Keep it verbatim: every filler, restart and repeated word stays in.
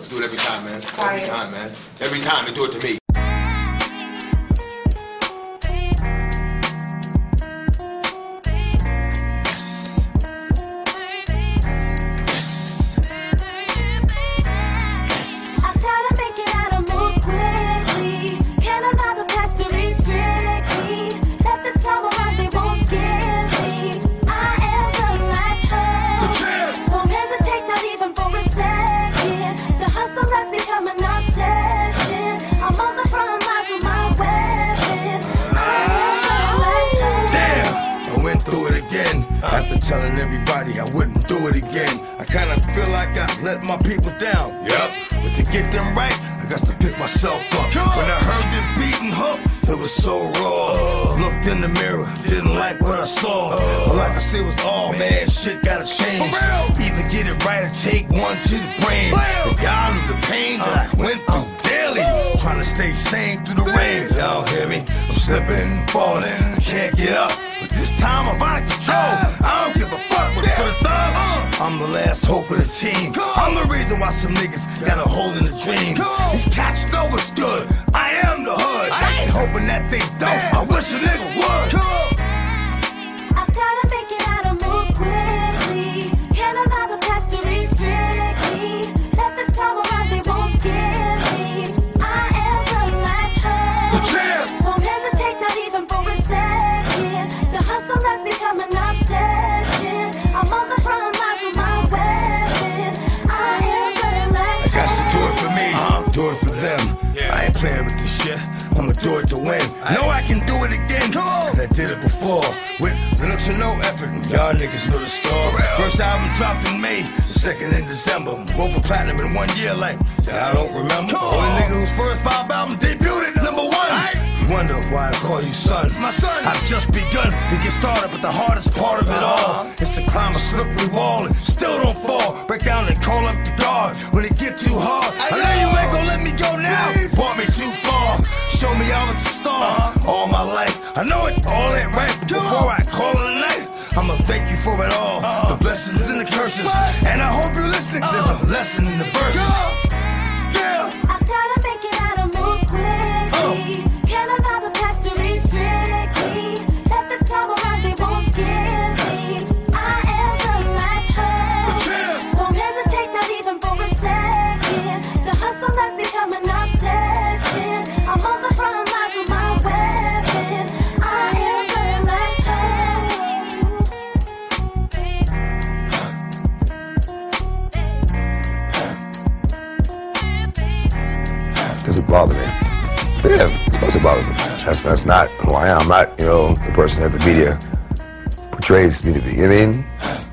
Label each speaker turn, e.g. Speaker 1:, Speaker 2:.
Speaker 1: Let's do it every time, man.
Speaker 2: Quiet.
Speaker 1: Every time, man. Every time, they do it to me.
Speaker 3: After telling everybody I wouldn't do it again, I kinda feel like I let my people down. Yep. But to get them right, I got to pick myself up. When I heard this beating hook, it was so raw. Uh, Looked in the mirror, didn't like what I saw. Uh, All I could say was, oh man, shit gotta change. Either get it right or take one to the brain. But y'all knew the pain that I went through daily. Trying to stay sane through the rain. Y'all hear me? I'm slipping and falling. I can't get up. But this time I'm out of control. I don't give a fuck what for the thugs. I'm the last hope of the team. I'm the reason why some niggas got a hold in the dream. These cats know what's good. I am the hood. I ain't hoping that they don't. I wish a nigga would.
Speaker 4: I gotta make it out and move quickly. Can't allow the past to restrict me. Let this time around, they won't scare me. I am the last hope.
Speaker 3: The champ.
Speaker 4: Won't hesitate, not even for a second. The hustle has become an obsession. I'm on the front lines with my weapon. I am the last
Speaker 3: I got to do it for me, uh-huh. do it for them. Yeah. I ain't playing with this shit. I'ma do it to win. I know I can do it again. Cause I did it before with little to no effort. And y'all niggas know the story. First album dropped in May, second in December. Both for platinum in one year. Like I don't remember. Only nigga whose first five albums debuted at number one. You wonder why I call you son. My son. I've just begun to get started, but the hardest part of it all is to climb a slippery wall and still don't fall. Break down and call up the guard when it get too hard. I know you ain't gonna let me go now. Brought me too far. Show me I was a star all my life. I know it all ain't right, but before I call it a night, I'ma thank you for it all. The blessings and the curses. And I hope you're listening. There's a lesson in the verses. Yeah.
Speaker 4: I gotta make it out and move quickly. Can't allow the past to restrict me. Let this time around, they won't scare me. I am the last hope. Won't hesitate, not even for a second. The hustle has become an obsession. I'm on the front lines with my weapon. I am the last
Speaker 1: hope. Does it bother me? Yeah, of course it bothers me. That's, that's not who I am. I'm not, you know, the person that the media portrays me to be. You know what I mean?